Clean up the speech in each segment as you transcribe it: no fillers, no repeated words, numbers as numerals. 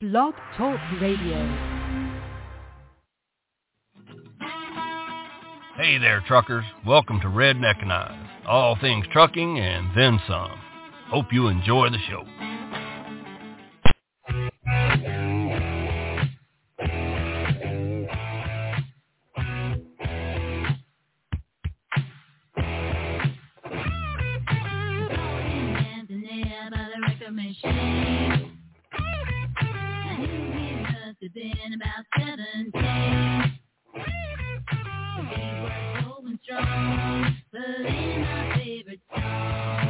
Blog Talk Radio. Hey there, truckers. Welcome to Redneckinize, all things trucking and then some. Hope you enjoy the show. Been about 17. The beat was going strong, playing my favorite song.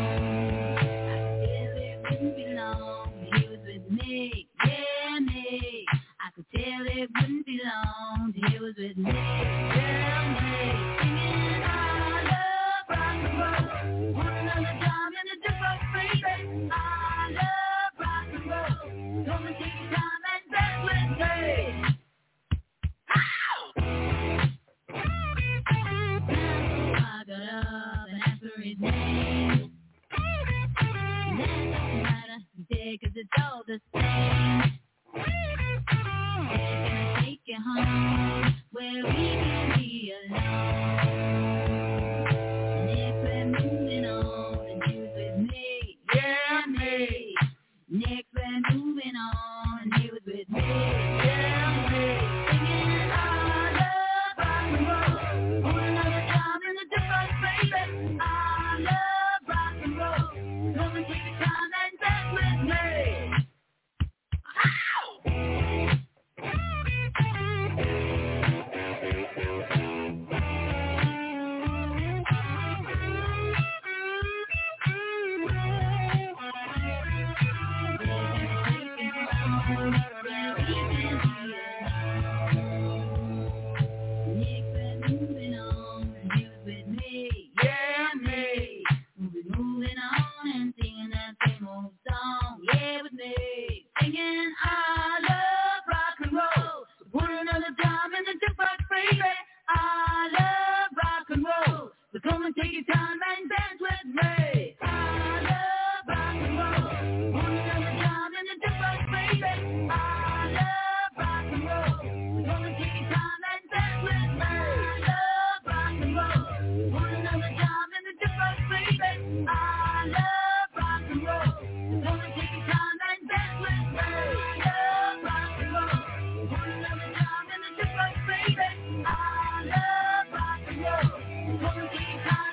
I could tell it wouldn't be long till he was with me, yeah, me. I could tell it wouldn't be long till he was with me, yeah, me. Singing I love rock and roll, want another time in a different baby. I love rock and roll, come and take your time. Cause it's all the same. They're gonna take you home where we can be alone. And if we're moving on, and you was with me, yeah, me. Next we're moving on, and you was with me, yeah, me. Singing I love rock and roll, want another time in a different baby. I love rock and roll, come and take your time and dance with me. Come and take your time and dance with me. I love rock and roll. Want another time in a different baby. I love rock and roll. Come and take your time and dance with me. I love rock and roll. Want another time in a different baby. I love rock and roll. Come and take your time and dance with me. I love rock and roll. Want another time in a different baby. I love rock and roll. Come and take your time.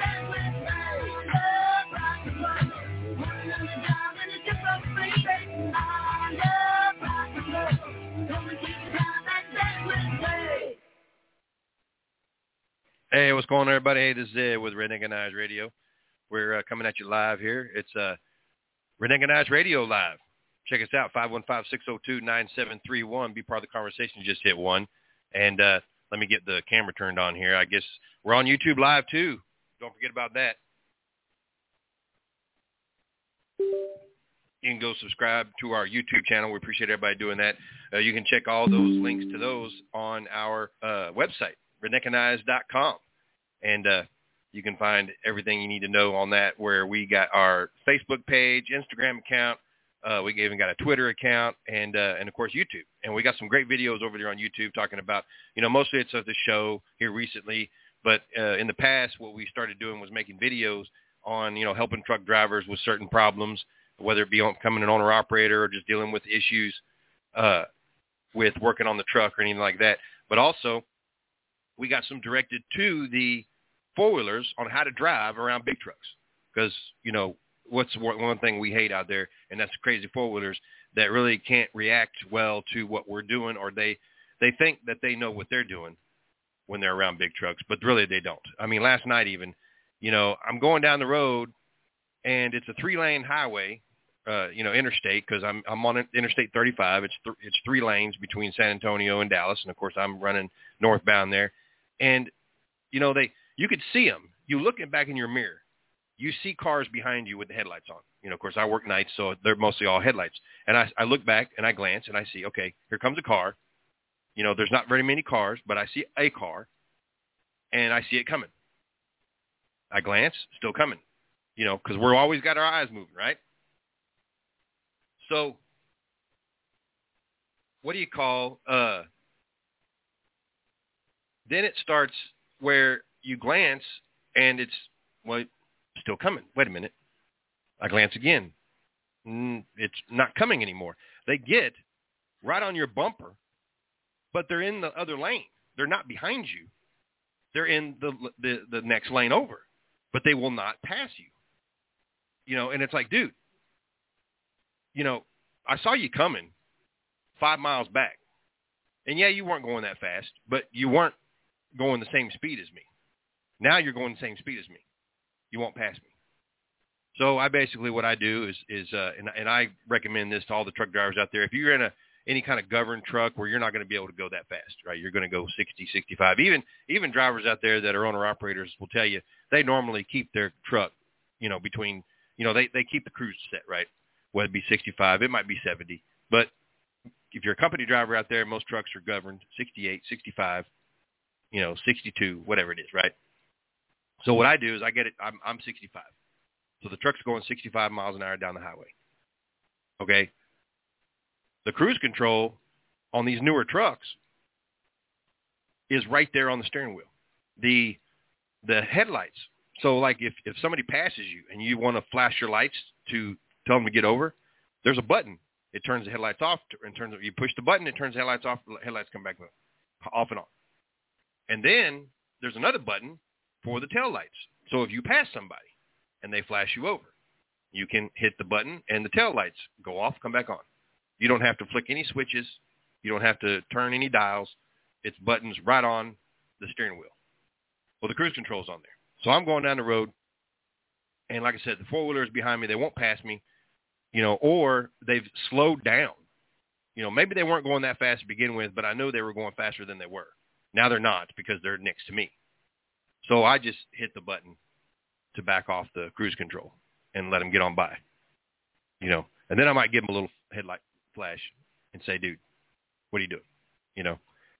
Hey, what's going on, everybody? Hey, this is Ed with Redneckinize Radio. We're coming at you live here. It's Redneckinize Radio Live. Check us out, 515-602-9731. Be part of the conversation. Just hit 1. And let me get the camera turned on here. I guess we're on YouTube Live, too. Don't forget about that. You can go subscribe to our YouTube channel. We appreciate everybody doing that. You can check all those links to those on our website, redneckinize.com. And you can find everything you need to know on that, where we got our Facebook page, Instagram account. We even got a Twitter account and of course, YouTube. And we got some great videos over there on YouTube talking about, mostly it's of the show here recently. But in the past, what we started doing was making videos on, helping truck drivers with certain problems, whether it be becoming an owner-operator or just dealing with issues with working on the truck or anything like that. But also, we got some directed to the four-wheelers on how to drive around big trucks. Because, what's one thing we hate out there, and that's crazy four-wheelers that really can't react well to what we're doing, or they think that they know what they're doing when they're around big trucks, but really they don't. I mean, last night even, I'm going down the road, and it's a 3-lane highway, interstate, because I'm on Interstate 35. It's 3 lanes between San Antonio and Dallas, and of course I'm running northbound there. And you could see them. You look back in your mirror, you see cars behind you with the headlights on. Of course I work nights, so they're mostly all headlights. And I look back and I glance and I see, okay, here comes a car. There's not very many cars, but I see a car, and I see it coming. I glance, still coming. Because we're always got our eyes moving, right? So what do you call, then it starts where you glance and it's, well, still coming. Wait a minute. I glance again. It's not coming anymore. They get right on your bumper, but they're in the other lane. They're not behind you. They're in the next lane over, but they will not pass you. You know, and it's like, dude, you know, I saw you coming 5 miles back. And yeah, you weren't going that fast, but you weren't going the same speed as me. Now you're going the same speed as me. You won't pass me. So I basically, what I do is and I recommend this to all the truck drivers out there. If you're in any kind of governed truck where you're not going to be able to go that fast, right? You're going to go 60, 65. Even drivers out there that are owner-operators will tell you they normally keep their truck, you know, between, you know, they keep the cruise set, right? Whether it be 65, it might be 70. But if you're a company driver out there, most trucks are governed 68, 65, you know, 62, whatever it is, right? So what I do is I get it, I'm 65. So the truck's going 65 miles an hour down the highway. Okay? The cruise control on these newer trucks is right there on the steering wheel. The headlights. So like if somebody passes you and you want to flash your lights to tell them to get over, there's a button. It turns the headlights off. You push the button, it turns the headlights off. The headlights come back off and on. And then there's another button for the tail lights. So if you pass somebody and they flash you over, you can hit the button and the tail lights go off, come back on. You don't have to flick any switches. You don't have to turn any dials. It's buttons right on the steering wheel. Well, the cruise control's on there. So I'm going down the road, and like I said, the four-wheeler is behind me. They won't pass me, you know, or they've slowed down. You know, maybe they weren't going that fast to begin with, but I know they were going faster than they were. Now they're not because they're next to me. So I just hit the button to back off the cruise control and let them get on by, you know. And then I might give them a little headlight flash and say, dude, what are you doing? You know,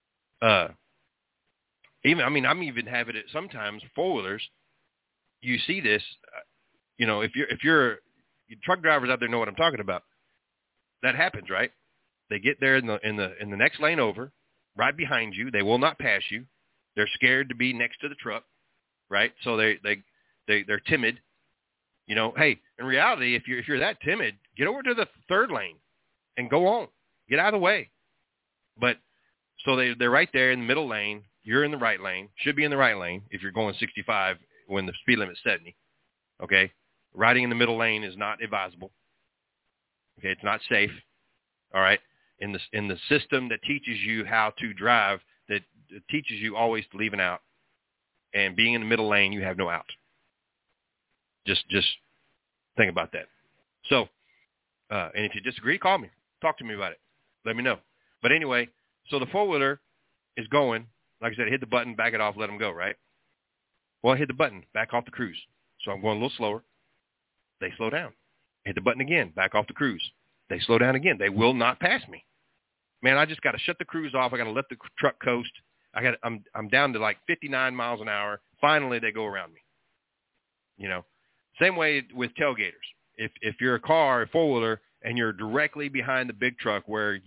I'm even having it sometimes, four-wheelers, you see this, you know, if you're truck drivers out there know what I'm talking about. That happens, right? They get there in the next lane over, right behind you. They will not pass you. They're scared to be next to the truck, right? So they're timid. You know, hey, in reality, if you're that timid, get over to the third lane and go on. Get out of the way. But so they're right there in the middle lane. You're in the right lane. Should be in the right lane if you're going 65 when the speed limit's 70. Okay? Riding in the middle lane is not advisable. Okay, it's not safe. All right? In the system that teaches you how to drive, that teaches you always to leave an out. And being in the middle lane, you have no out. Just think about that. So, and if you disagree, call me. Talk to me about it. Let me know. But anyway, so the four-wheeler is going. Like I said, hit the button, back it off, let them go, right? Well, I hit the button, back off the cruise. So I'm going a little slower. They slow down. Hit the button again, back off the cruise. They slow down again. They will not pass me. Man, I just got to shut the cruise off. I got to let the truck coast. I'm down to like 59 miles an hour. Finally, they go around me. You know, same way with tailgaters. If you're a car, a four-wheeler, and you're directly behind the big truck where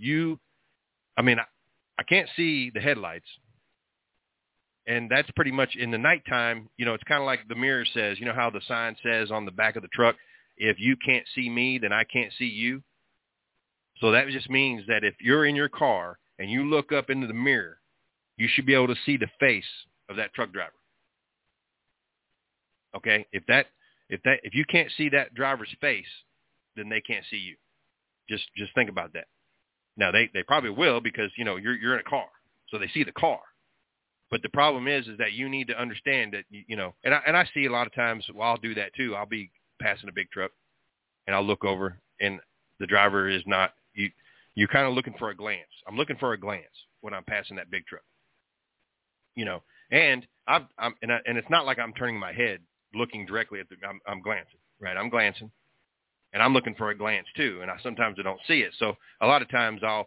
I can't see the headlights. And that's pretty much in the nighttime, you know, it's kind of like the mirror says, you know how the sign says on the back of the truck, if you can't see me, then I can't see you. So that just means that if you're in your car and you look up into the mirror, you should be able to see the face of that truck driver. Okay? If you can't see that driver's face, then they can't see you. Just think about that. Now they probably will because, you know, you're in a car. So they see the car. But the problem is that you need to understand that, you know, and I see a lot of times, well, I'll do that too. I'll be passing a big truck and I'll look over and the driver is not, you're kind of looking for a glance. I'm looking for a glance when I'm passing that big truck, you know, and and it's not like I'm turning my head looking directly at I'm glancing, right? I'm glancing and I'm looking for a glance too. And sometimes I don't see it. So a lot of times I'll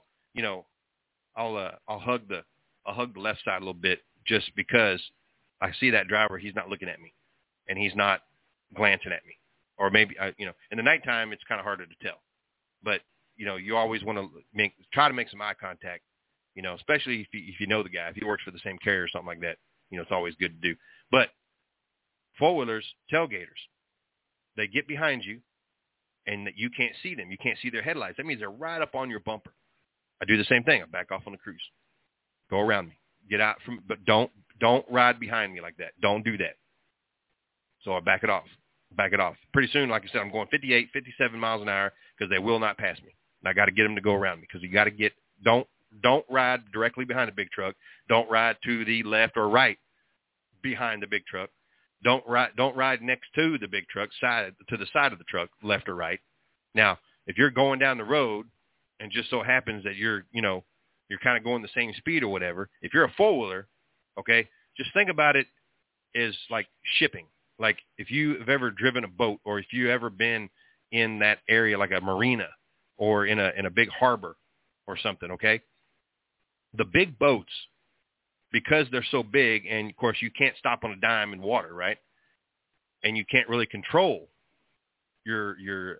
hug the left side a little bit just because I see that driver, he's not looking at me and he's not glancing at me. Or maybe, in the nighttime, it's kind of harder to tell. But, you always want to try to make some eye contact, especially if you know the guy, if he works for the same carrier or something like that, it's always good to do. But four-wheelers, tailgaters, they get behind you and you can't see them. You can't see their headlights. That means they're right up on your bumper. I do the same thing. I back off on the cruise. Go around me. Get out but don't ride behind me like that. Don't do that. So I back it off. Pretty soon, like I said, I'm going 58, 57 miles an hour because they will not pass me. And I got to get them to go around me because you got to don't ride directly behind the big truck. Don't ride to the left or right behind the big truck. Don't ride next to the big truck, to the side of the truck, left or right. Now, if you're going down the road and just so happens that you're kind of going the same speed or whatever, if you're a four-wheeler, okay, just think about it as like shipping. Like if you have ever driven a boat or if you ever been in that area like a marina or in a big harbor or something, okay? The big boats, because they're so big, and of course you can't stop on a dime in water, right? And you can't really control you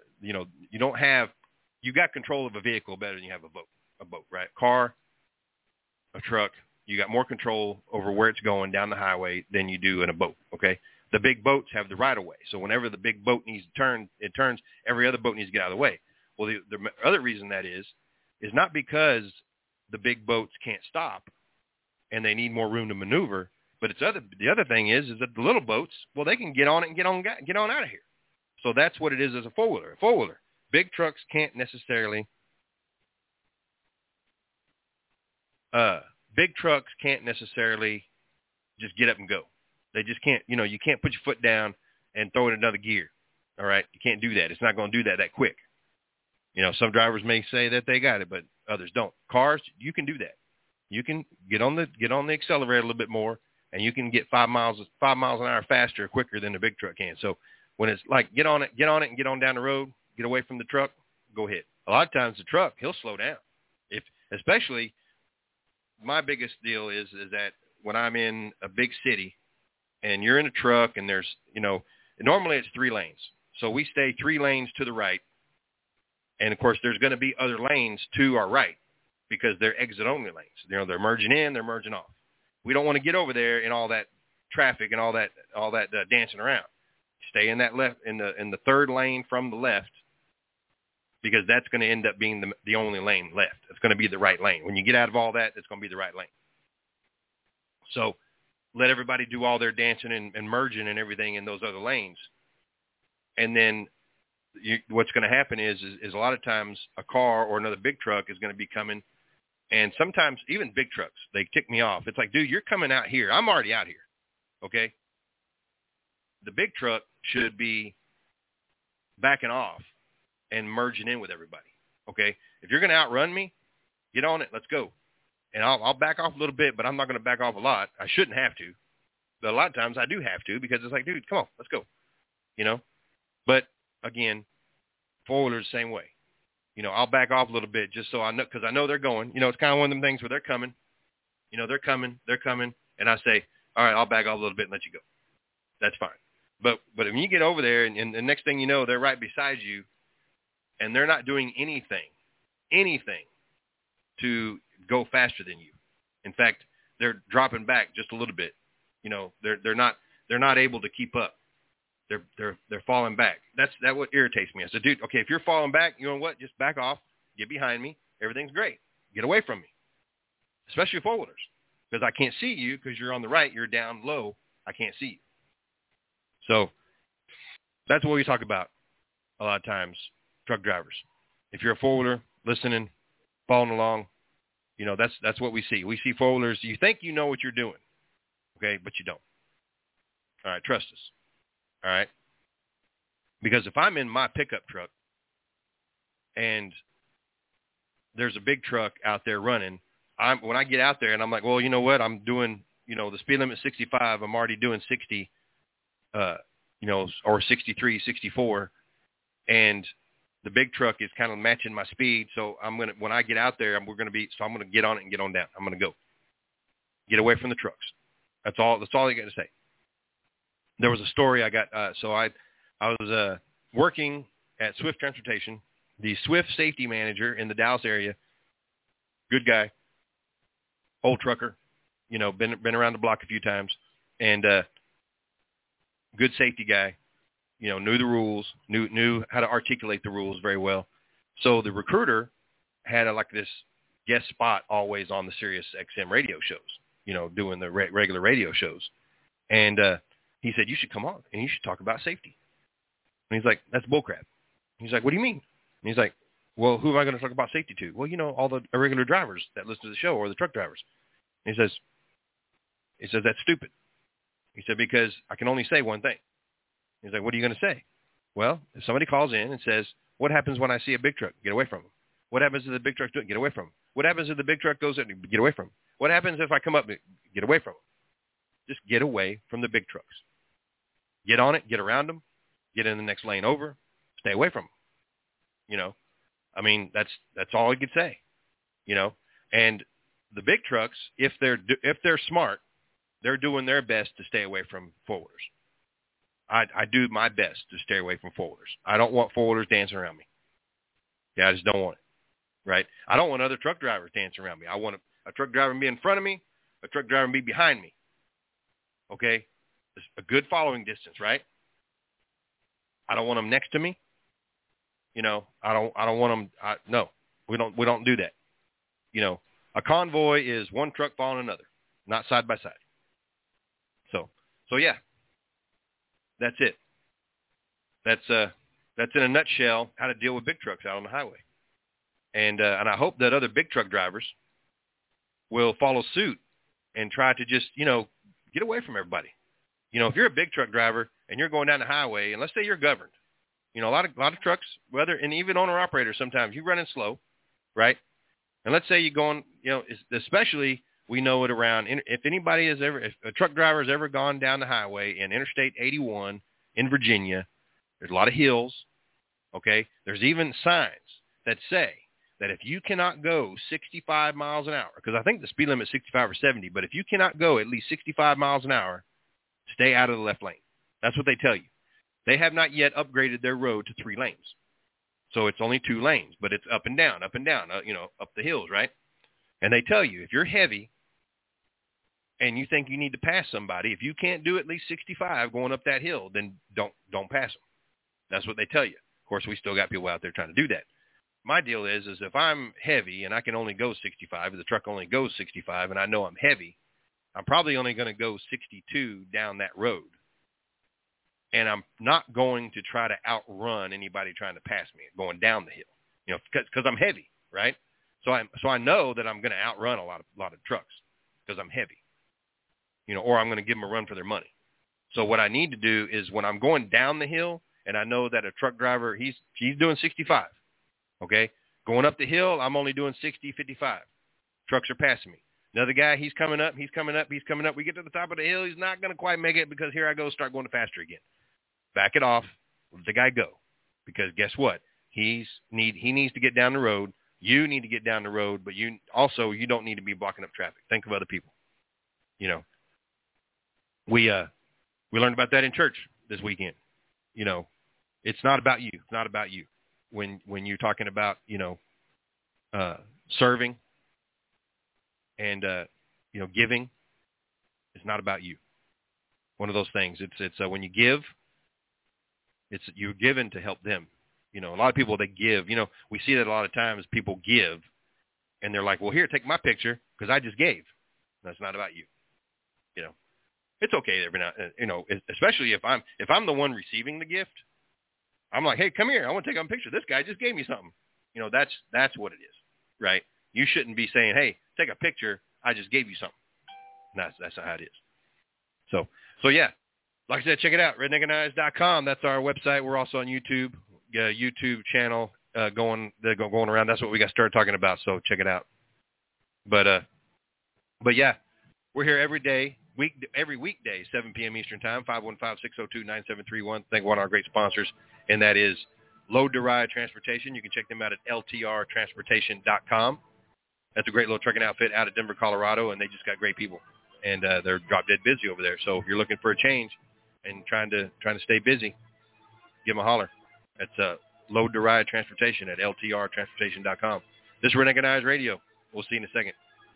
got control of a vehicle better than you have a boat, right? Car, a truck, you got more control over where it's going down the highway than you do in a boat, okay? The big boats have the right of way. So whenever the big boat needs to turn, it turns, every other boat needs to get out of the way. Well, the other reason that is not because the big boats can't stop and they need more room to maneuver, but the other thing is that the little boats, well, they can get on it and get on out of here. So that's what it is as a four-wheeler. Big trucks can't necessarily just get up and go. They just can't, you can't put your foot down and throw it in another gear. All right. You can't do that. It's not going to do that quick. Some drivers may say that they got it, but others don't. Cars, you can do that. You can get on the accelerator a little bit more and you can get 5 miles an hour faster, quicker than the big truck can. So when it's like, get on it and get on down the road, get away from the truck, go ahead. A lot of times the truck, he'll slow down. Especially my biggest deal is that when I'm in a big city, and you're in a truck and there's, normally it's 3 lanes. So we stay 3 lanes to the right. And, of course, there's going to be other lanes to our right because they're exit-only lanes. They're merging in, they're merging off. We don't want to get over there in all that traffic and all that dancing around. Stay in that left, in the 3rd lane from the left because that's going to end up being the only lane left. It's going to be the right lane. When you get out of all that, it's going to be the right lane. So let everybody do all their dancing and merging and everything in those other lanes. And then what's going to happen is a lot of times a car or another big truck is going to be coming. And sometimes even big trucks, they tick me off. It's like, dude, you're coming out here. I'm already out here. Okay. The big truck should be backing off and merging in with everybody. Okay. If you're going to outrun me, get on it. Let's go. And I'll back off a little bit, but I'm not going to back off a lot. I shouldn't have to. But a lot of times I do have to because it's like, dude, come on, let's go. But, again, four-wheelers the same way. I'll back off a little bit just so I know, because I know they're going. It's kind of one of them things where they're coming. They're coming. And I say, all right, I'll back off a little bit and let you go. That's fine. But when you get over there and the next thing you know, they're right beside you and they're not doing anything to go faster than you. In fact, they're dropping back just a little bit. They're not able to keep up. They're falling back. That's what irritates me. I said, dude, okay, if you're falling back, you know what? Just back off, get behind me. Everything's great. Get away from me, especially four-wheelers, because I can't see you because you're on the right. You're down low. I can't see you. So that's what we talk about a lot of times, truck drivers. If you're a four-wheeler listening, following along, that's what we see. We see four-wheelers. You think you know what you're doing, okay, but you don't. All right, trust us. All right? Because if I'm in my pickup truck and there's a big truck out there running, when I get out there and I'm like, well, you know what? I'm doing, the speed limit is 65. I'm already doing 60, or 63, 64. And the big truck is kind of matching my speed. So when I get out there, I'm going to get on it and get on down. I'm going to go get away from the trucks. That's all I got to say. There was a story I got. So I was working at Swift Transportation the Swift safety manager in the Dallas area, good guy, old trucker, been around the block a few times, and good safety guy, knew the rules, knew how to articulate the rules very well. So the recruiter had this guest spot always on the Sirius XM radio shows, doing the regular radio shows. And he said, you should come on and you should talk about safety. And he's like, that's bullcrap. He's like, what do you mean? And he's like, well, who am I going to talk about safety to? Well, all the irregular drivers that listen to the show or the truck drivers. And he says, that's stupid. He said, because I can only say one thing. He's like, what are you going to say? Well, if somebody calls in and says, what happens when I see a big truck? Get away from them. What happens if the big truck's doing? Get away from them. What happens if the big truck goes in? Get away from them. What happens if I come up? Get away from them. Just get away from the big trucks. Get on it. Get around them. Get in the next lane over. Stay away from them. That's all he could say. And the big trucks, if they're smart, they're doing their best to stay away from forwarders. I do my best to stay away from forwarders. I don't want forwarders dancing around me. Yeah, I just don't want it, right? I don't want other truck drivers dancing around me. I want a truck driver to be in front of me, a truck driver to be behind me. Okay? It's a good following distance, right? I don't want them next to me. I don't want them. No, we don't do that. A convoy is one truck following another, not side by side. So yeah, that's it. That's in a nutshell how to deal with big trucks out on the highway. And I hope that other big truck drivers will follow suit and try to just, get away from everybody. If you're a big truck driver and you're going down the highway, and let's say you're governed, a lot of trucks, and even owner operators, sometimes you're running slow, right? And let's say you're going, especially we know it around, if a truck driver has ever gone down the highway in Interstate 81 in Virginia, there's a lot of hills, okay? There's even signs that say that if you cannot go 65 miles an hour, because I think the speed limit is 65 or 70, but if you cannot go at least 65 miles an hour, stay out of the left lane. That's what they tell you. They have not yet upgraded their road to 3 lanes. So it's only 2 lanes, but it's up and down, up the hills, right? And they tell you, if you're heavy and you think you need to pass somebody, if you can't do at least 65 going up that hill, then don't pass them. That's what they tell you. Of course, we still got people out there trying to do that. My deal is if I'm heavy and I can only go 65, if the truck only goes 65 and I know I'm heavy, I'm probably only going to go 62 down that road. And I'm not going to try to outrun anybody trying to pass me going down the hill, because I'm heavy, right? So I know that I'm going to outrun a lot of trucks because I'm heavy, or I'm going to give them a run for their money. So what I need to do is when I'm going down the hill and I know that a truck driver, he's doing 65, okay? Going up the hill, I'm only doing 60, 55. Trucks are passing me. Another guy, he's coming up. We get to the top of the hill. He's not going to quite make it because here I go, start going faster again. Back it off. Let the guy go. Because guess what? He needs to get down the road. You need to get down the road, but you don't need to be blocking up traffic. Think of other people. We learned about that in church this weekend. It's not about you. It's not about you. When you're talking about, serving and, giving, it's not about you. One of those things. It's when you give, you're given to help them. A lot of people, they give. We see that a lot of times people give, and they're like, well, here, take my picture because I just gave. That's not about you. It's okay every now, especially if I'm the one receiving the gift. I'm like, hey, come here. I want to take a picture. This guy just gave me something. That's what it is, right? You shouldn't be saying, hey, take a picture. I just gave you something. That's not how it is. So yeah. Like I said, check it out, redneckandize.com. That's our website. We're also on YouTube, YouTube channel going around. That's what we got started talking about, so check it out. But yeah, we're here every day, every weekday, 7 p.m. Eastern Time, 515-602-9731. Thank one of our great sponsors, and that is Load to Ride Transportation. You can check them out at ltrtransportation.com. That's a great little trucking outfit out of Denver, Colorado, and they just got great people, and they're drop dead busy over there. So if you're looking for a change and trying to stay busy, give them a holler. That's Load to Ride Transportation at ltrtransportation.com. This is Redneck Eyes Radio. We'll see you in a second.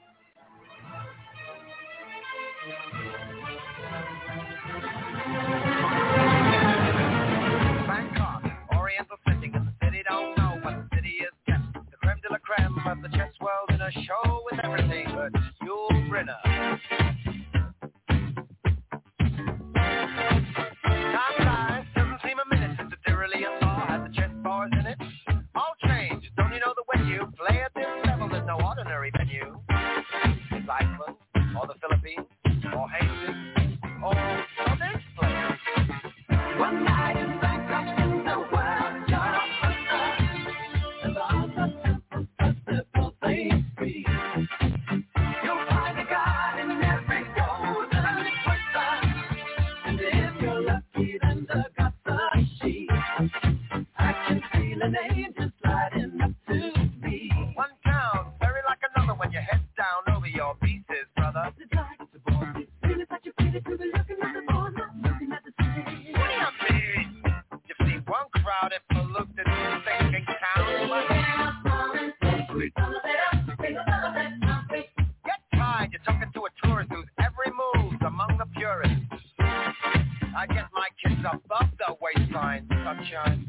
Bangkok, Oriental setting, and the city don't know what the city is kept. The creme de la creme of the chess world in a show with everything but Yul Brynner. Time flies, doesn't seem a minute since the Tyrolean law had the chess bars in it. All change, don't you know that when you play at this level, there's no ordinary venue. It's Iceland, or the Philippines, or Hastings, or this place. One night in Bangkok, in the world, you're and all the simple things free. You'll find a God in every golden question, and if you're lucky, then the God's a she. I can feel an angel sliding up to me. One town, very like another when your head's down over your pieces, brother. The dark, the boy, feel it, but you feel it, to be looking at the boy, not looking at the city. What do you mean? You see one crowd if you looked at the thinking town, but get tired, you're talking to a tourist whose every move's among the purists. I get my kids above the waistline, sunshine.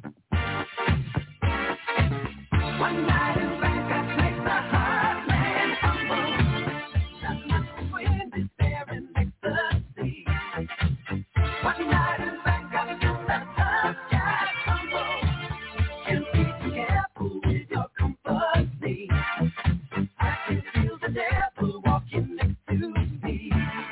One night in Bangkok makes the heart man humble. Not much wind is there in ecstasy. One night in Bangkok makes the tough guy humble. And be careful with your company. I can feel the devil walking next to me.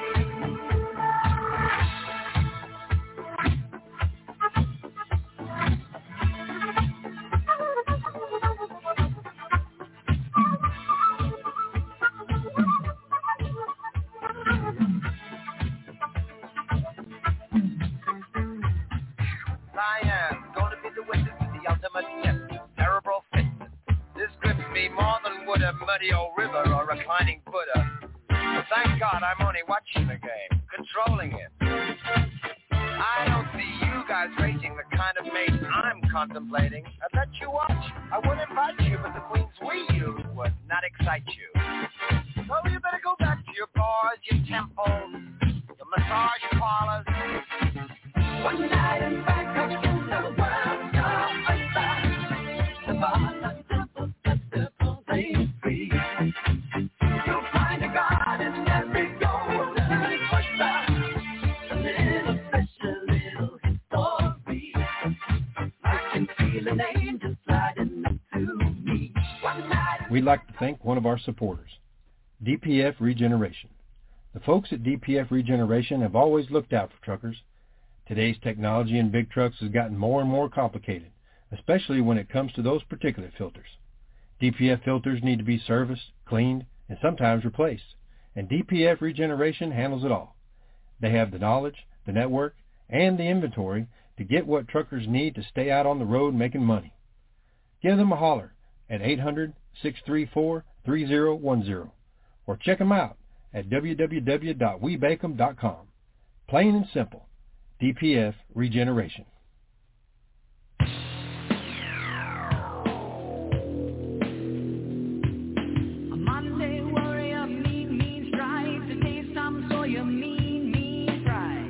Cyan's gonna be the witness to the ultimate test. Terrible fit. This grips me more than would a muddy old river or a reclining Buddha. But thank God I'm only watching the game, controlling it. I don't see you guys racing the kind of mate I'm contemplating. I'd let you watch. I would invite you, but the queens we use would not excite you. So you better go back to your bars, your temples, your massage parlors. One night in Bangkok in the world, you're the bars are simple things free. You'll find a God in every golden question, a little special little history. I can feel an angel sliding up to me. One night. We'd like to thank one of our supporters, DPF Regeneration. The folks at DPF Regeneration have always looked out for truckers. Today's technology in big trucks has gotten more and more complicated, especially when it comes to those particulate filters. DPF filters need to be serviced, cleaned, and sometimes replaced, and DPF Regeneration handles it all. They have the knowledge, the network, and the inventory to get what truckers need to stay out on the road making money. Give them a holler at 800-634-3010 or check them out at www.webacom.com. Plain and simple. DPF Regeneration. A Monday warrior, mean strike. Today's Tom Sawyer, mean strike.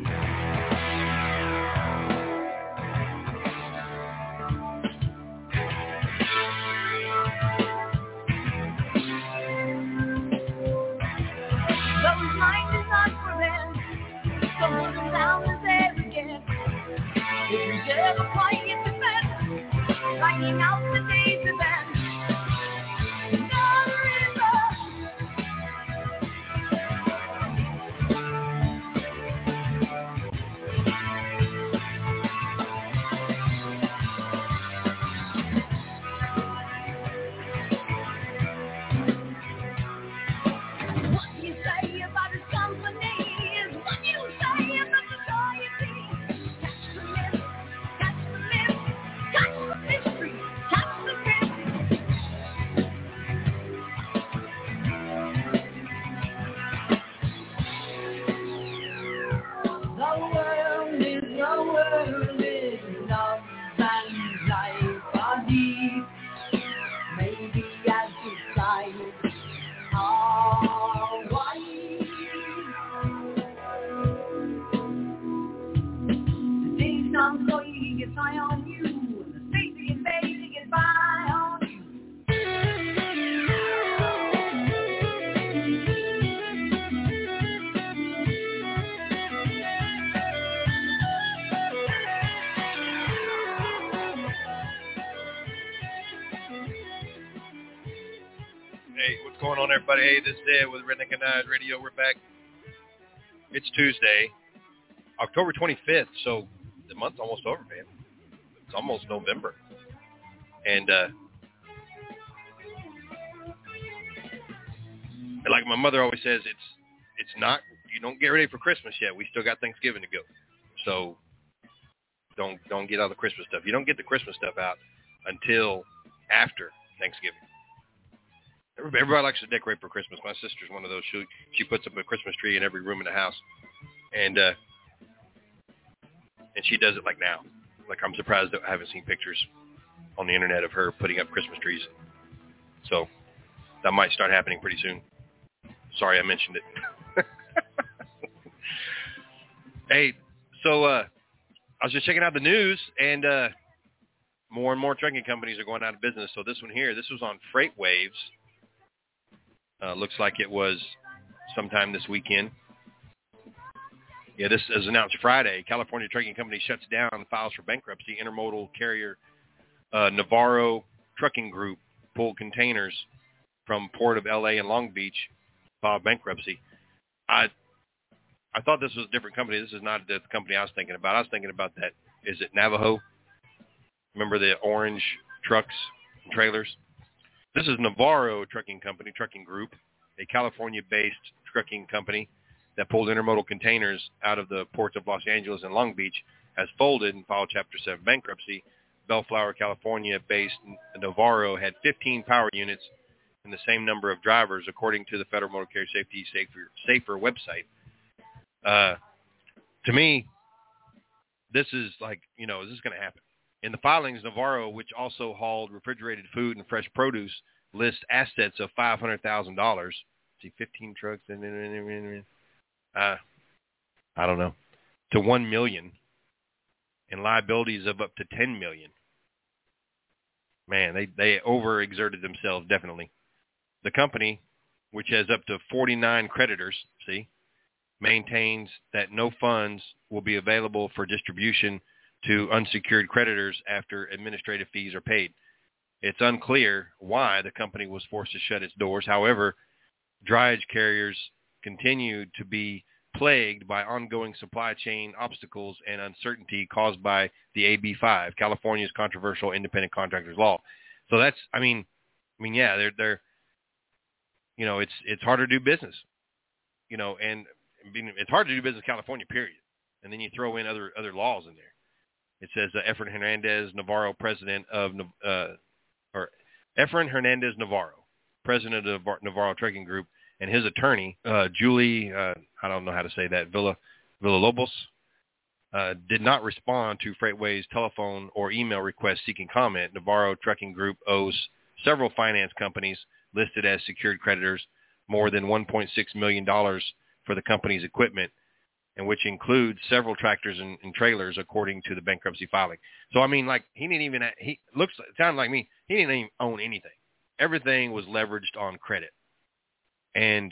Those nights is not for rent. Going down the there again. If we ever quite get to bed, writing out the day's event. Another what you say about his company is what you say about the joy you see. Catch the myth, catch the mystery, catch eye on you. The Stacy and baby get by on you. Hey, what's going on, everybody? Hey, this is Ed with Redneck Radio. We're back. It's Tuesday, October 25th, so the month's almost over, man. It's almost November. And like my mother always says, it's not, you don't get ready for Christmas yet. We still got Thanksgiving to go. So don't get all the Christmas stuff. You don't get the Christmas stuff out until after Thanksgiving. Everybody likes to decorate for Christmas. My sister's one of those. She puts up a Christmas tree in every room in the house, and she does it like now. Like, I'm surprised that I haven't seen pictures on the internet of her putting up Christmas trees. So that might start happening pretty soon. Sorry I mentioned it. Hey, so I was just checking out the news, and more and more trucking companies are going out of business. So this one here, this was on FreightWaves. Looks like it was sometime this weekend. Yeah, this is announced Friday. California Trucking Company shuts down and files for bankruptcy. Intermodal carrier Navarro Trucking Group pulled containers from Port of L.A. and Long Beach, filed bankruptcy. I thought this was a different company. This is not the company I was thinking about. I was thinking about that. Is it Navajo? Remember the orange trucks and trailers? This is Navarro Trucking Company, Trucking Group, a California-based trucking company that pulled intermodal containers out of the ports of Los Angeles and Long Beach, has folded and filed Chapter 7 bankruptcy. Bellflower, California-based Navarro had 15 power units and the same number of drivers, according to the Federal Motor Carrier Safety Safer website. To me, this is like, is this going to happen? In the filings, Navarro, which also hauled refrigerated food and fresh produce, lists assets of $500,000. See, 15 trucks. I don't know. To $1 million, and liabilities of up to $10 million. Man, they overexerted themselves, definitely. The company, which has up to 49 creditors, maintains that no funds will be available for distribution to unsecured creditors after administrative fees are paid. It's unclear why the company was forced to shut its doors. However, drayage carriers continue to be plagued by ongoing supply chain obstacles and uncertainty caused by the AB5, California's controversial independent contractors law. So that's, yeah, they're it's hard to do business, and it's hard to do business in California, period. And then you throw in other laws in there. It says Efrain Hernandez Navarro, president of Efrain Hernandez Navarro, president of Navarro Trucking Group, and his attorney, Julie, I don't know how to say that, Villalobos, did not respond to FreightWaves' telephone or email requests seeking comment. Navarro Trucking Group owes several finance companies listed as secured creditors more than $1.6 million for the company's equipment, and which includes several tractors and trailers, according to the bankruptcy filing. So, he didn't even, it sounded like me, he didn't even own anything. Everything was leveraged on credit. And,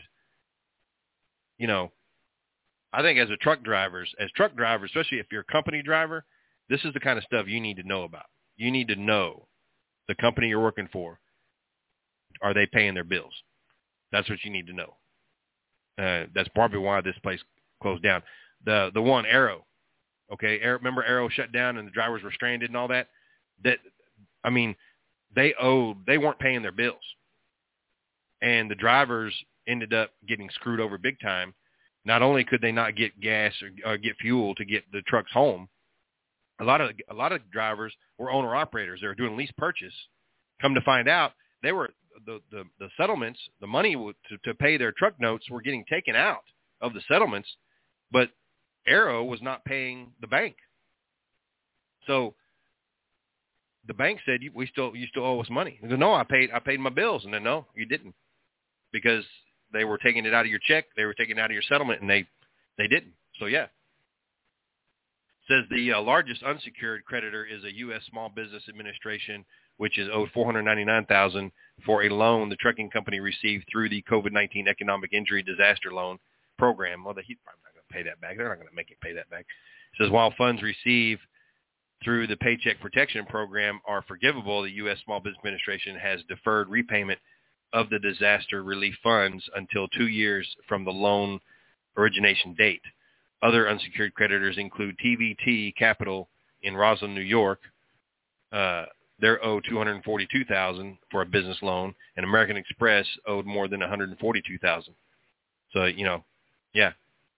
I think as truck drivers, especially if you're a company driver, this is the kind of stuff you need to know about. You need to know the company you're working for. Are they paying their bills? That's what you need to know. That's probably why this place closed down. The one, Arrow, okay? Remember Arrow shut down and the drivers were stranded and all that? They weren't paying their bills. And the drivers ended up getting screwed over big time. Not only could they not get gas or get fuel to get the trucks home, a lot of drivers were owner operators. They were doing lease purchase. Come to find out, they were the settlements, the money to pay their truck notes were getting taken out of the settlements, but Arrow was not paying the bank. So the bank said, you still owe us money. They go, no, I paid my bills. And then, no, you didn't, because they were taking it out of your check. They were taking it out of your settlement, and they didn't. So, yeah. Says the largest unsecured creditor is a U.S. Small Business Administration, which is owed $499,000 for a loan the trucking company received through the COVID-19 Economic Injury Disaster Loan Program. Well, he's probably not going to pay that back. They're not going to make it pay that back. It says while funds received through the Paycheck Protection Program are forgivable, the U.S. Small Business Administration has deferred repayment of the disaster relief funds until 2 years from the loan origination date. Other unsecured creditors include TVT Capital in Roslyn, New York. They're owed $242,000 for a business loan, and American Express owed more than $142,000. So, yeah.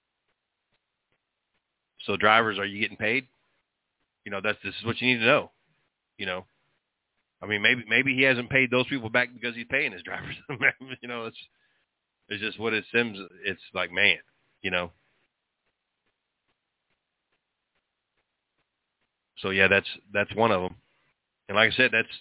So drivers, are you getting paid? This is what you need to know. I mean, maybe he hasn't paid those people back because he's paying his drivers. It's just what it seems. It's like, man, So yeah, that's one of them. And like I said, that's,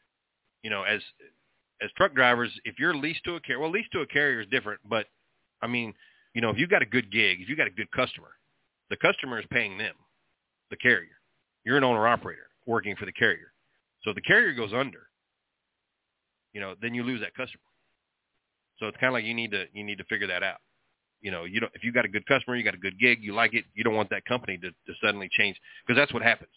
as truck drivers, if you're leased to a carrier, well, leased to a carrier is different, but I mean, if you've got a good gig, if you've got a good customer, the customer is paying them, the carrier. You're an owner-operator working for the carrier. So if the carrier goes under, then you lose that customer. So it's kind of like you need to figure that out. If you got a good customer, you got a good gig, you like it, you don't want that company to suddenly change, because that's what happens.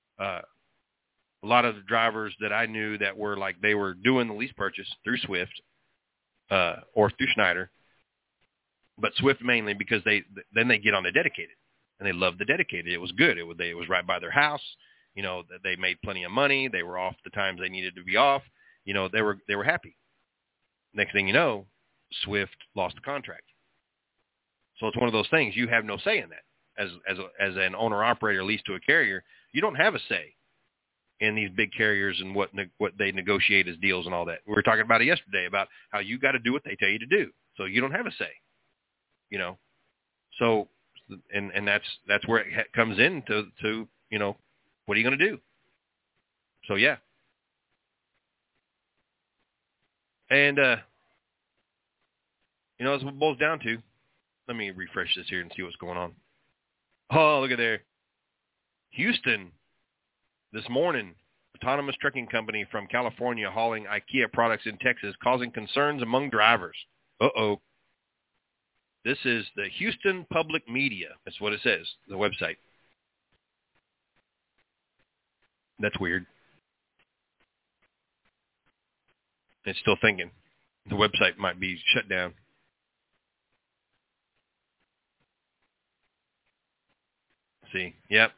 A lot of the drivers that I knew that were like, they were doing the lease purchase through Swift or through Schneider, but Swift mainly because then they get on the dedicated, and they loved the dedicated. It was good. It was right by their house. They made plenty of money. They were off the times they needed to be off. They were happy. Next thing you know, Swift lost the contract. So it's one of those things. You have no say in that. As an owner-operator leased to a carrier, you don't have a say in these big carriers and what they negotiate as deals and all that. We were talking about it yesterday, about how you got to do what they tell you to do. So you don't have a say, So, and that's where it comes in to what are you going to do? So, yeah. And, that's what it boils down to. Let me refresh this here and see what's going on. Oh, look at there. Houston, this morning, autonomous trucking company from California hauling IKEA products in Texas, causing concerns among drivers. Uh-oh. This is the Houston Public Media. That's what it says, the website. That's weird. It's still thinking. The website might be shut down. See, yep.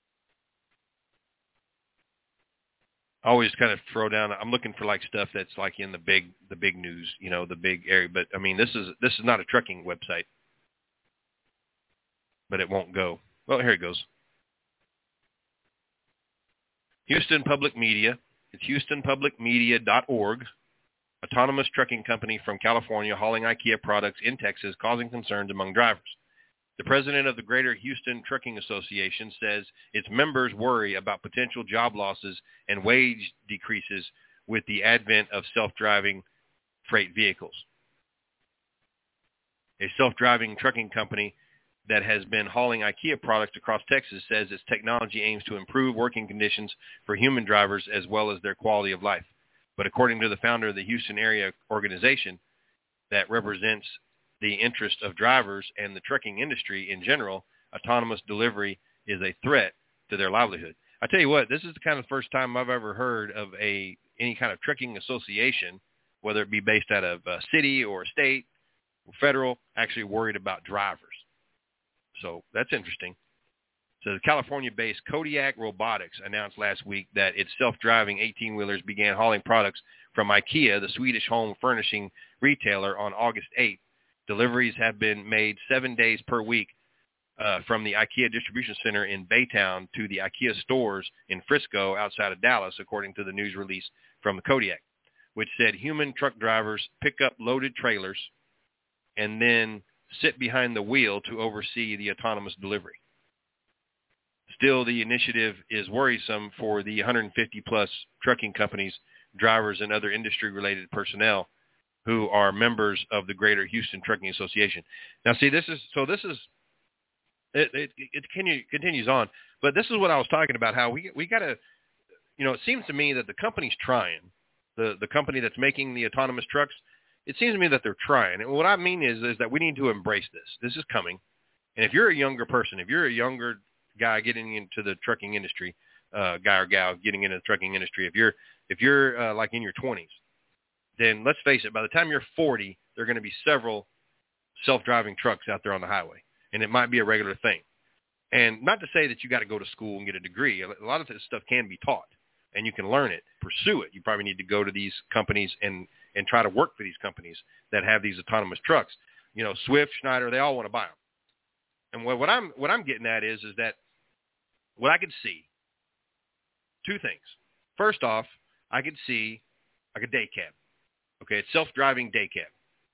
I always kind of throw down. I'm looking for like stuff that's like in the big news, the big area. But I mean, this is not a trucking website, but it won't go. Well, here it goes. Houston Public Media. It's HoustonPublicMedia.org. Autonomous trucking company from California hauling IKEA products in Texas, causing concerns among drivers. The president of the Greater Houston Trucking Association says its members worry about potential job losses and wage decreases with the advent of self-driving freight vehicles. A self-driving trucking company that has been hauling IKEA products across Texas says its technology aims to improve working conditions for human drivers as well as their quality of life. But according to the founder of the Houston area organization that represents the interest of drivers and the trucking industry in general, autonomous delivery is a threat to their livelihood. I tell you what, this is the kind of first time I've ever heard of any kind of trucking association, whether it be based out of a city or a state or federal, actually worried about drivers. So that's interesting. So the California-based Kodiak Robotics announced last week that its self-driving 18-wheelers began hauling products from IKEA, the Swedish home furnishing retailer, on August 8th. Deliveries have been made 7 days per week from the IKEA distribution center in Baytown to the IKEA stores in Frisco outside of Dallas, according to the news release from Kodiak, which said human truck drivers pick up loaded trailers and then sit behind the wheel to oversee the autonomous delivery. Still, the initiative is worrisome for the 150-plus trucking companies, drivers, and other industry-related personnel who are members of the Greater Houston Trucking Association. Now, see, it continues on, But this is what I was talking about, how we got to, it seems to me that the company's trying, the company that's making the autonomous trucks, it seems to me that they're trying. And what I mean is that we need to embrace this. This is coming. And if you're a younger person, if you're a younger guy getting into the trucking industry, guy or gal getting into the trucking industry, if you're like in your 20s, then let's face it, by the time you're 40, there are going to be several self-driving trucks out there on the highway, and it might be a regular thing. And not to say that you got to go to school and get a degree. A lot of this stuff can be taught, and you can learn it, pursue it. You probably need to go to these companies and try to work for these companies that have these autonomous trucks. Swift, Schneider, they all want to buy them. And what I'm getting at is that what I could see, two things. First off, I could see like a day cab. Okay, it's self-driving day cab.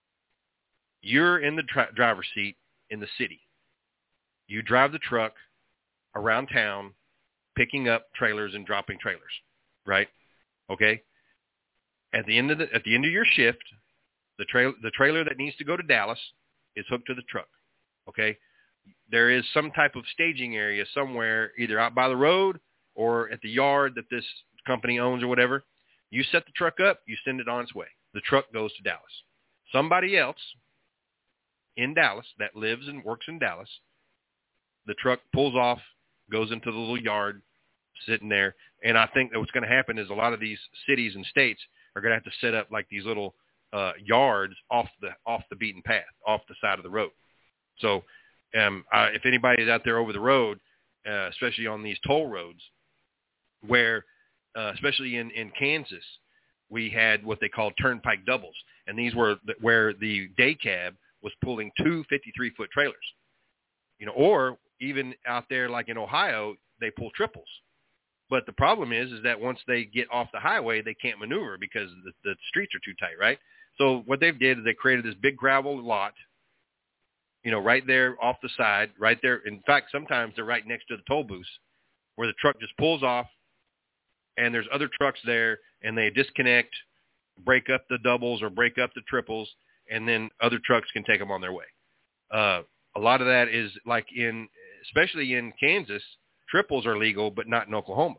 You're in the driver's seat in the city. You drive the truck around town, picking up trailers and dropping trailers, right? Okay. At the end of your shift, the trailer that needs to go to Dallas is hooked to the truck. Okay. There is some type of staging area somewhere, either out by the road or at the yard that this company owns or whatever. You set the truck up, you send it on its way. The truck goes to Dallas. Somebody else in Dallas that lives and works in Dallas, the truck pulls off, goes into the little yard, sitting there. And I think that what's going to happen is a lot of these cities and states are going to have to set up like these little yards off the beaten path, off the side of the road. So if anybody's out there over the road, especially on these toll roads, where especially in Kansas, we had what they called turnpike doubles, and these were where the day cab was pulling two 53-foot trailers. Or even out there like in Ohio, they pull triples. But the problem is that once they get off the highway, they can't maneuver because the streets are too tight, right? So what they've did is they created this big gravel lot, right there off the side, right there. In fact, sometimes they're right next to the toll booths where the truck just pulls off, and there's other trucks there, and they disconnect, break up the doubles or break up the triples, and then other trucks can take them on their way. A lot of that is like especially in Kansas, triples are legal, but not in Oklahoma.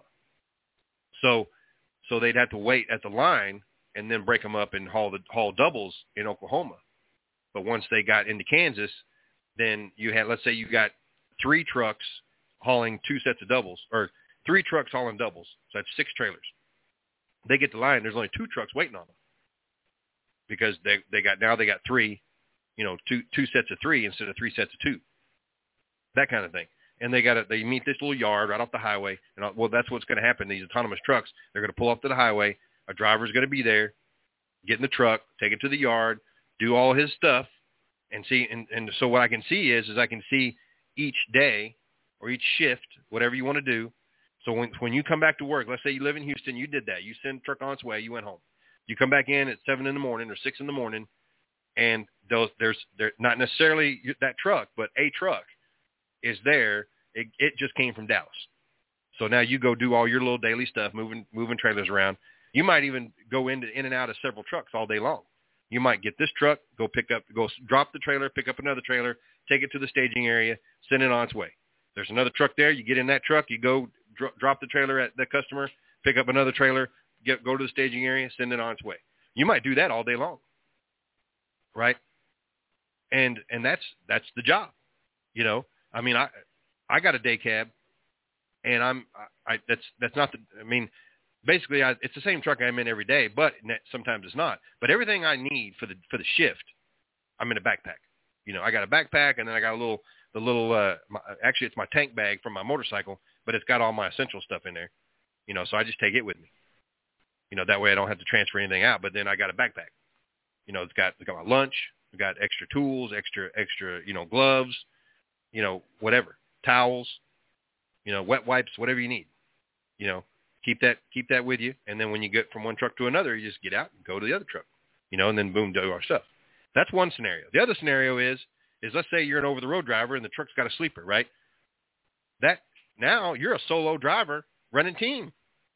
So they'd have to wait at the line and then break them up and haul doubles in Oklahoma. But once they got into Kansas, then let's say you got 3 trucks hauling 2 sets of doubles, or 3 trucks hauling doubles. So that's 6 trailers. They get the line, there's only 2 trucks waiting on them because they got 3, 2 sets of 3 instead of 3 sets of 2. That kind of thing. And they meet this little yard right off the highway. And that's what's going to happen. These autonomous trucks, they're going to pull up to the highway. A driver's going to be there, get in the truck, take it to the yard, do all his stuff, and see. And so what I can see is I can see each day or each shift, whatever you want to do. So when you come back to work, let's say you live in Houston, you did that. You send the truck on its way, you went home. You come back in at 7 in the morning or 6 in the morning, and there's not necessarily that truck, but a truck is there. It just came from Dallas. So now you go do all your little daily stuff, moving trailers around. You might even go in and out of several trucks all day long. You might get this truck, go drop the trailer, pick up another trailer, take it to the staging area, send it on its way. There's another truck there. You get in that truck, you go drop the trailer at the customer, pick up another trailer, go to the staging area, send it on its way. You might do that all day long, right? And that's the job, I mean, I got a day cab, and that's not basically it's the same truck I'm in every day, but sometimes it's not. But everything I need for the shift, I'm in a backpack. I got a backpack, and then I got actually it's my tank bag from my motorcycle, but it's got all my essential stuff in there, so I just take it with me. That way I don't have to transfer anything out. But then I got a backpack. It's got my lunch, I got extra tools, extra gloves, whatever, towels, wet wipes, whatever you need. Keep that with you. And then when you get from one truck to another, you just get out and go to the other truck, and then boom, do our stuff. That's one scenario. The other scenario is let's say you're an over-the-road driver and the truck's got a sleeper, right? That now you're a solo driver running team.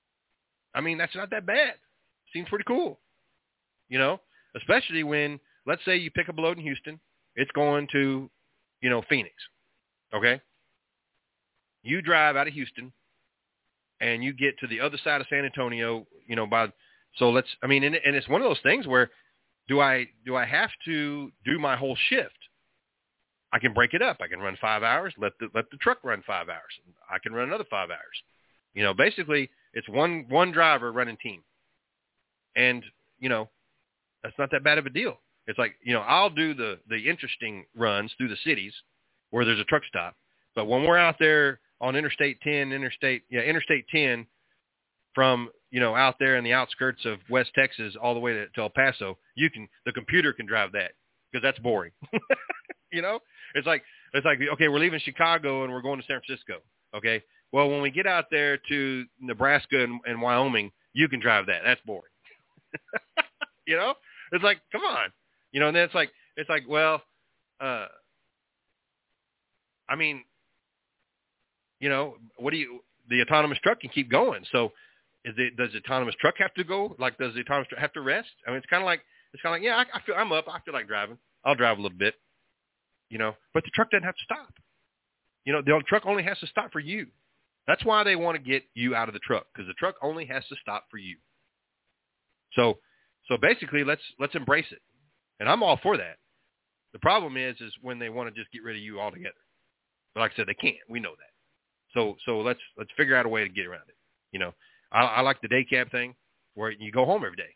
I mean, that's not that bad. Seems pretty cool, especially when, let's say you pick up a load in Houston, it's going to, Phoenix. Okay. You drive out of Houston, and you get to the other side of San Antonio, and it's one of those things where do I have to do my whole shift? I can break it up. I can run 5 hours, let the truck run 5 hours. I can run another 5 hours. Basically it's one driver running team. And, that's not that bad of a deal. It's like, I'll do the interesting runs through the cities where there's a truck stop. But when we're out there on Interstate 10 from, out there in the outskirts of West Texas all the way to El Paso, the computer can drive that because that's boring. It's like, okay, we're leaving Chicago and we're going to San Francisco. Okay. Well, when we get out there to Nebraska and Wyoming, you can drive that. That's boring. It's like, come on, and then it's like, well, the autonomous truck can keep going. So does the autonomous truck have to go? Like, does the autonomous truck have to rest? I mean, it's kind of like, yeah, I'm up. I feel like driving. I'll drive a little bit, but the truck doesn't have to stop. The truck only has to stop for you. That's why they want to get you out of the truck, because the truck only has to stop for you. So basically, let's embrace it, and I'm all for that. The problem is when they want to just get rid of you altogether. But like I said, they can't. We know that. So let's figure out a way to get around it. I like the day cab thing where you go home every day.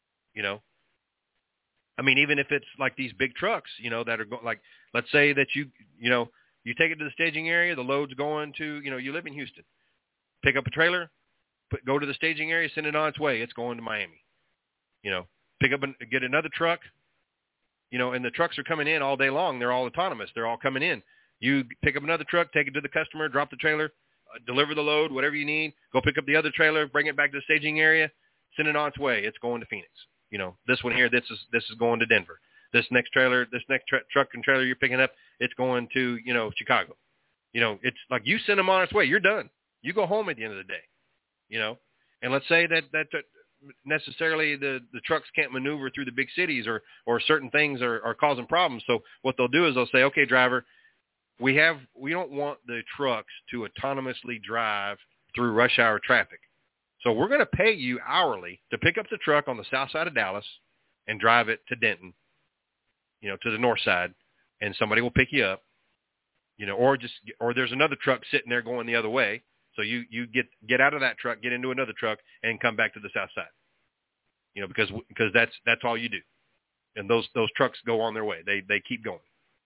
Even if it's like these big trucks, that are like, let's say that you take it to the staging area, the load's going to, you live in Houston, pick up a trailer, go to the staging area, send it on its way. It's going to Miami. Get another truck, and the trucks are coming in all day long. They're all autonomous. They're all coming in. You pick up another truck, take it to the customer, drop the trailer, deliver the load, whatever you need, go pick up the other trailer, bring it back to the staging area, send it on its way. It's going to Phoenix. This one here, this is going to Denver. This next truck and trailer you're picking up, it's going to, Chicago. It's like you send them on its way. You're done. You go home at the end of the day, and let's say that necessarily the trucks can't maneuver through the big cities or certain things are causing problems. So what they'll do is they'll say, okay, driver, we don't want the trucks to autonomously drive through rush hour traffic. So we're going to pay you hourly to pick up the truck on the south side of Dallas and drive it to Denton, to the north side, and somebody will pick you up, or there's another truck sitting there going the other way. So you get out of that truck, get into another truck, and come back to the south side, because that's all you do. And those trucks go on their way. They keep going,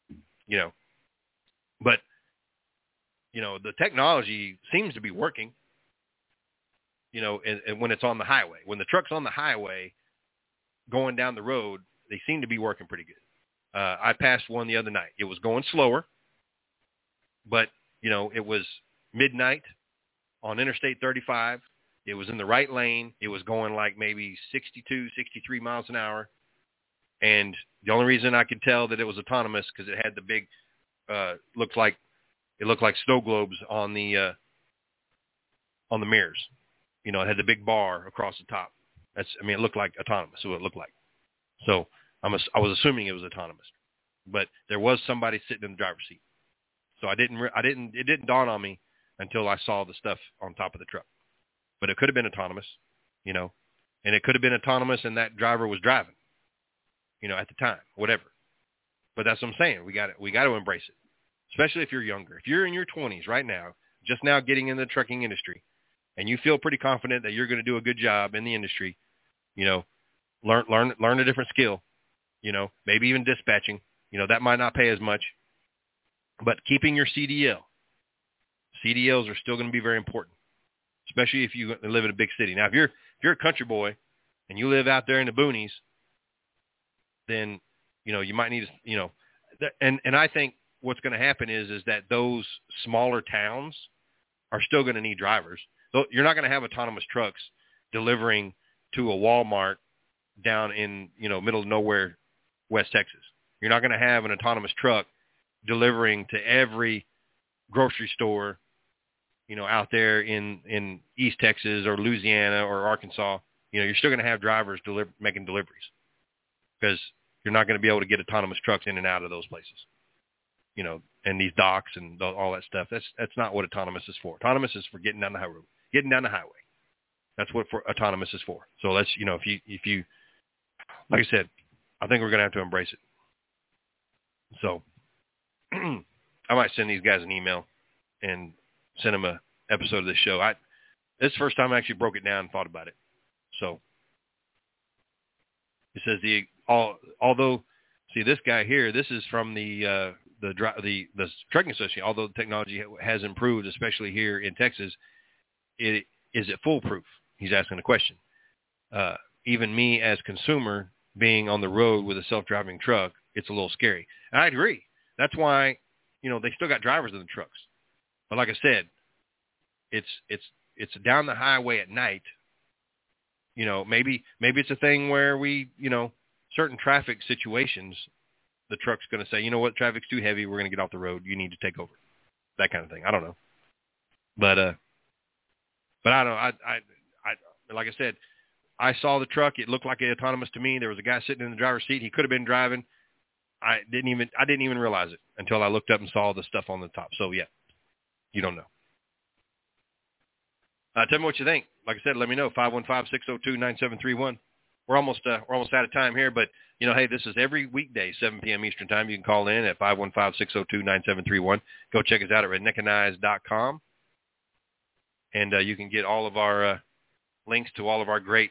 But, the technology seems to be working, and when it's on the highway. When the truck's on the highway going down the road, they seem to be working pretty good. I passed one the other night. It was going slower, but, it was midnight on Interstate 35. It was in the right lane. It was going like maybe 62, 63 miles an hour. And the only reason I could tell that it was autonomous because it had the big, looked like snow globes on the mirrors. It had the big bar across the top. It looked like autonomous. So it looked like. So I was assuming it was autonomous, but there was somebody sitting in the driver's seat. So it didn't dawn on me until I saw the stuff on top of the truck. But it could have been autonomous, and it could have been autonomous and that driver was driving, at the time, whatever. But that's what I'm saying. We got to embrace it, especially if you're younger. If you're in your 20s right now, just now getting in the trucking industry, and you feel pretty confident that you're going to do a good job in the industry, learn a different skill, maybe even dispatching. That might not pay as much, but keeping your CDL. CDLs are still going to be very important, especially if you live in a big city. Now, if you're a country boy and you live out there in the boonies, then, you might need to, and I think what's going to happen is that those smaller towns are still going to need drivers. You're not going to have autonomous trucks delivering to a Walmart down in, middle of nowhere, West Texas. You're not going to have an autonomous truck delivering to every grocery store, out there in East Texas or Louisiana or Arkansas. You're still going to have drivers making deliveries because you're not going to be able to get autonomous trucks in and out of those places. and these docks and all that stuff. That's not what autonomous is for. Autonomous is for getting down the highway. Getting down the highway. That's what autonomous is for. So let's, if you, like I said, I think we're going to have to embrace it. So I might send these guys an email and send them a episode of this show. This is the first time I actually broke it down and thought about it. So it says although this guy here, this is from the Trucking Association. Although the technology has improved, especially here in Texas, is it foolproof? He's asking the question. Even me as consumer being on the road with a self-driving truck, it's a little scary. And I agree. That's why, they still got drivers in the trucks. But like I said, it's down the highway at night. Maybe it's a thing where we, certain traffic situations, the truck's going to say, you know what, traffic's too heavy. We're going to get off the road. You need to take over. That kind of thing. I don't know. But I don't know. I like I said, I saw the truck. It looked like it autonomous to me. There was a guy sitting in the driver's seat. He could have been driving. I didn't even realize it until I looked up and saw the stuff on the top. So yeah, you don't know. Tell me what you think. Like I said, let me know. 515-602-9731. We're almost out of time here, but hey, this is every weekday, 7 p.m. Eastern time. You can call in at 515-602-9731. Go check us out at redneckandeyes.com, and you can get all of our links to all of our great,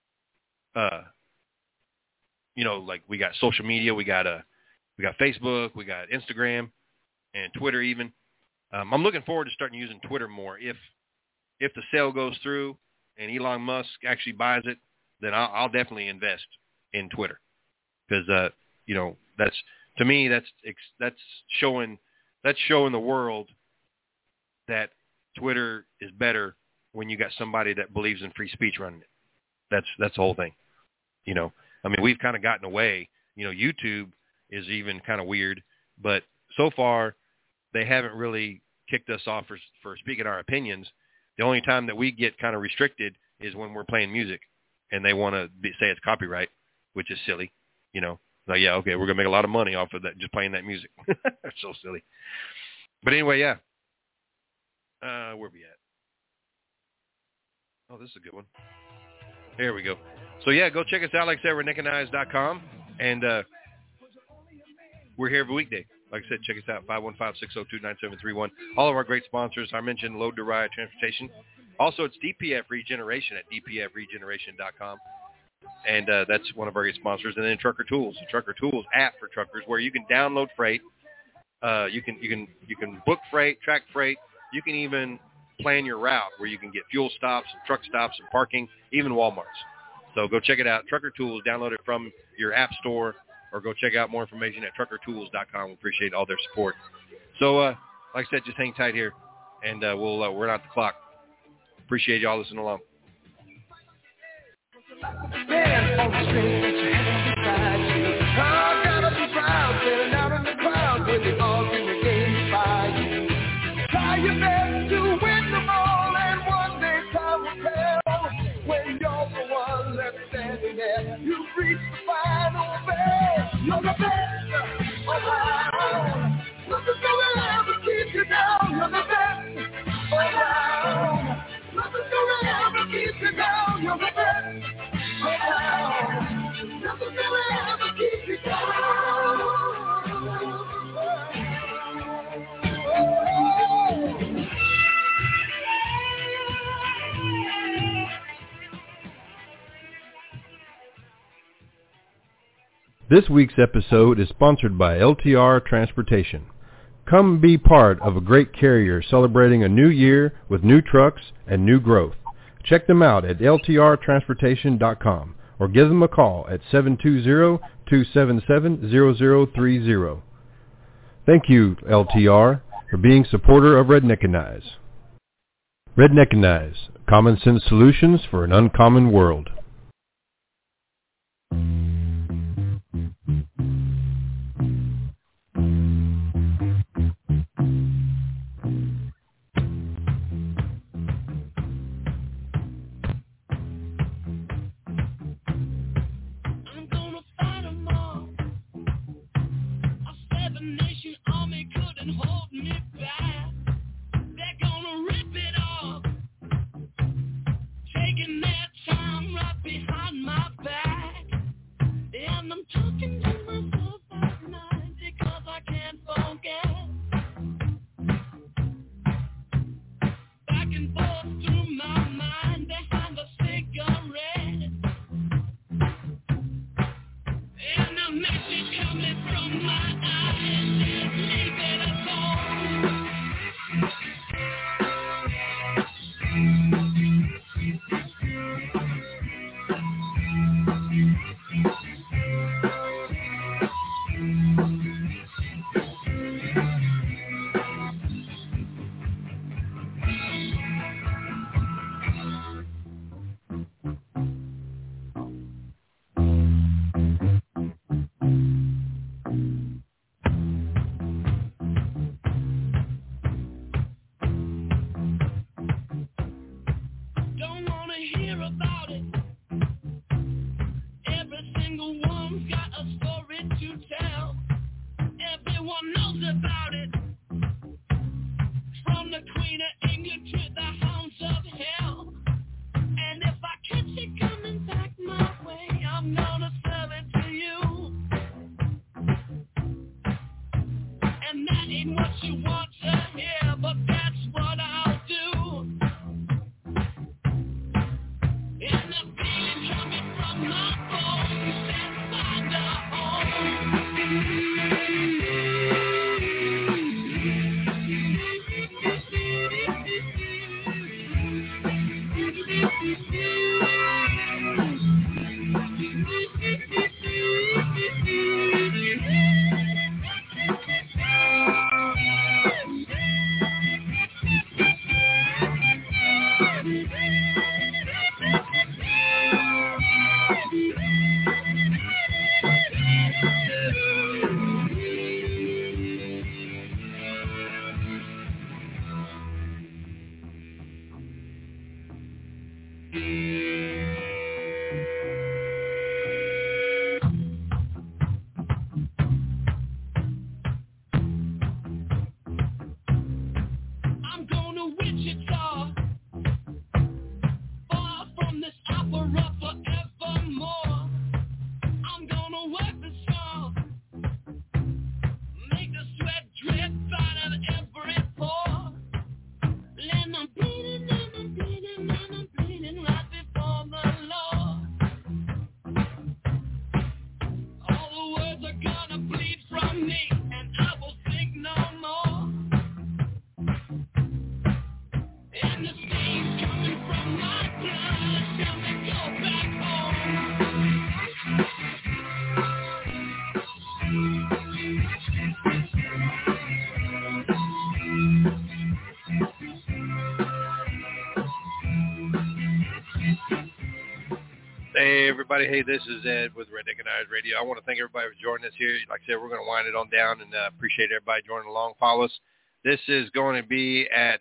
like we got social media, we got Facebook, we got Instagram, and Twitter even. I'm looking forward to starting using Twitter more. If the sale goes through and Elon Musk actually buys it, then I'll definitely invest in Twitter, because that's, to me, that's showing the world that Twitter is better when you got somebody that believes in free speech running it. That's the whole thing. We've kind of gotten away. YouTube is even kind of weird, but so far they haven't really kicked us off for speaking our opinions. The only time that we get kind of restricted is when we're playing music and they want to say it's copyright, which is silly. Like, yeah, okay, we're going to make a lot of money off of that, just playing that music. That's so silly. But anyway, yeah. Where we at? Oh, this is a good one. There we go. So, yeah, go check us out, like I said, redneckandeyes.com. And we're here every weekday. Like I said, check us out, 515-602-9731. All of our great sponsors. I mentioned Load to Ride Transportation. Also, it's DPF Regeneration at dpfregeneration.com. And that's one of our great sponsors. And then Trucker Tools, the Trucker Tools app for truckers, where you can download freight. You can book freight, track freight. You can even plan your route, where you can get fuel stops and truck stops and parking, even Walmarts. So go check it out. Trucker Tools, download it from your app store, or go check out more information at truckertools.com. We appreciate all their support. So, like I said, just hang tight here, and we're not the clock. Appreciate y'all listening along. Man on the street that you have beside you. I gotta be proud, standing out in the crowd when they all in the game by you. Try your best to win them all, and one day time will tell. When you're the one that's standing there, you reach the final bell. You're the best around. Nothing's gonna ever keep you down. You're the best around. Nothing's gonna ever keep you down. You're the best around. Nothing's gonna ever keep you down. This week's episode is sponsored by LTR Transportation. Come be part of a great carrier celebrating a new year with new trucks and new growth. Check them out at ltrtransportation.com or give them a call at 720-277-0030. Thank you, LTR, for being supporter of Redneck and Eyes. Redneck and Eyes, common sense solutions for an uncommon world. I'm gonna fight 'em all. I'll 7 nations. Hey, everybody. Hey, this is Ed with Redneckized Radio. I want to thank everybody for joining us here. Like I said, we're going to wind it on down, and appreciate everybody joining along. Follow us. This is going to be at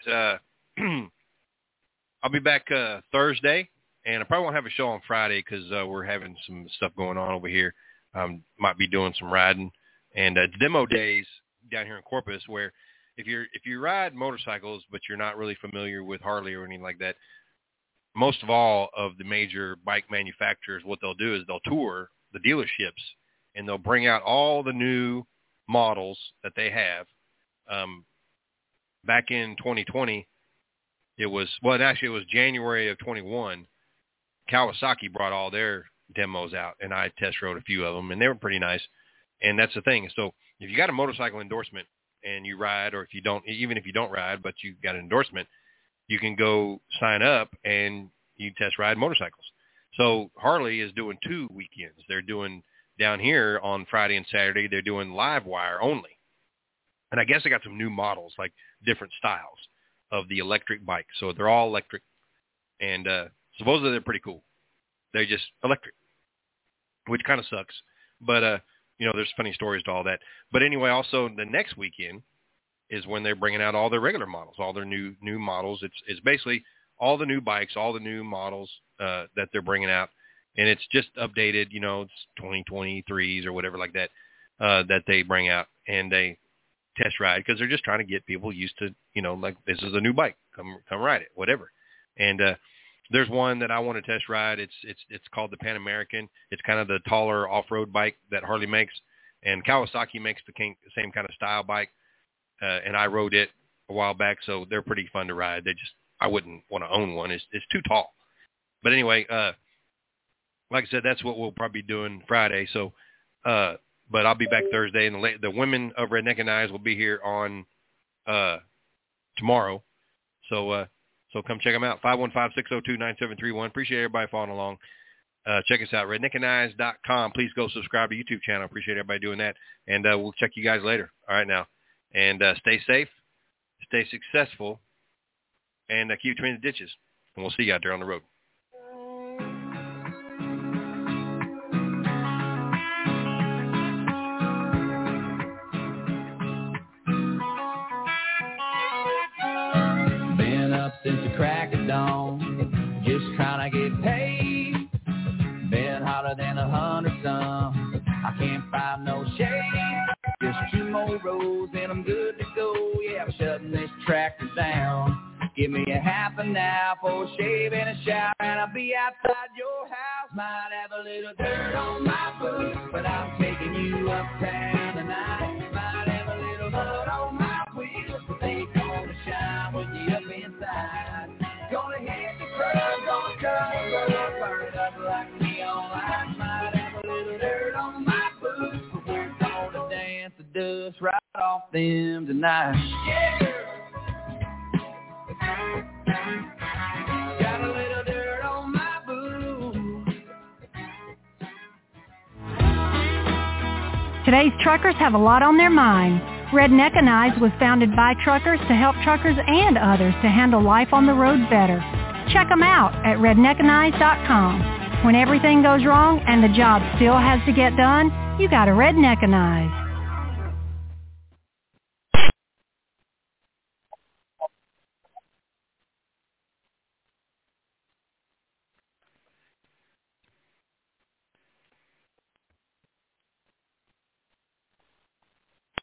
I'll be back Thursday, and I probably won't have a show on Friday because we're having some stuff going on over here. Might be doing some riding. And it's demo days down here in Corpus where if you ride motorcycles but you're not really familiar with Harley or anything like that, most of all of the major bike manufacturers, what they'll do is they'll tour the dealerships and they'll bring out all the new models that they have. Back in 2020, it was January of 21. Kawasaki brought all their demos out, and I test rode a few of them, and they were pretty nice. And that's the thing. So if you got a motorcycle endorsement and you ride, or if you don't, even if you don't ride, but you got an endorsement, you can go sign up and you test ride motorcycles. So Harley is doing 2 weekends. They're doing down here on Friday and Saturday, they're doing live wire only. And I guess they got some new models, like different styles of the electric bike. So they're all electric. And supposedly they're pretty cool. They're just electric, which kind of sucks. But, there's funny stories to all that. But anyway, also the next weekend is when they're bringing out all their regular models, all their new models. It's basically all the new bikes, all the new models that they're bringing out. And it's just updated, it's 2023s or whatever like that, that they bring out. And test ride because they're just trying to get people used to, like this is a new bike, come ride it, whatever. And there's one that I want to test ride. It's called the Pan American. It's kind of the taller off-road bike that Harley makes, and Kawasaki makes the same kind of style bike. And I rode it a while back, so they're pretty fun to ride. I wouldn't want to own one. It's too tall. But anyway, like I said, that's what we'll probably be doing Friday. So, but I'll be back Thursday, and the women of Redneck and Eyes will be here on tomorrow. So come check them out. 515-602-9731. Appreciate everybody following along. Check us out, redneckandeyes.com. Please go subscribe to YouTube channel. Appreciate everybody doing that. And we'll check you guys later. All right, now. And stay safe, stay successful, and keep between the ditches. And we'll see you out there on the road. Been up since the crack of dawn, just trying to get paid. Been hotter than 100 some. I can't find no shade. Just 2 more rows and I'm good to go. Yeah, I'm shutting this tractor down. Give me a half an hour for a shave and a shower, and I'll be outside your house. Might have a little dirt on my boots, but I'm taking you uptown tonight. Might have a little mud on my wheels, but they gonna shine with you up inside. Gonna hit the curb, gonna cut the road, burn it up like neon lights. Might have a little dirt on my boots, but we're gonna dance the dust right off them tonight. Yeah, girl. Got a little dirt on my boots. Today's truckers have a lot on their mind. Redneck and Eyes was founded by truckers to help truckers and others to handle life on the road better. Check them out at redneckandeyes.com. When everything goes wrong and the job still has to get done, you got a Redneck and Eyes.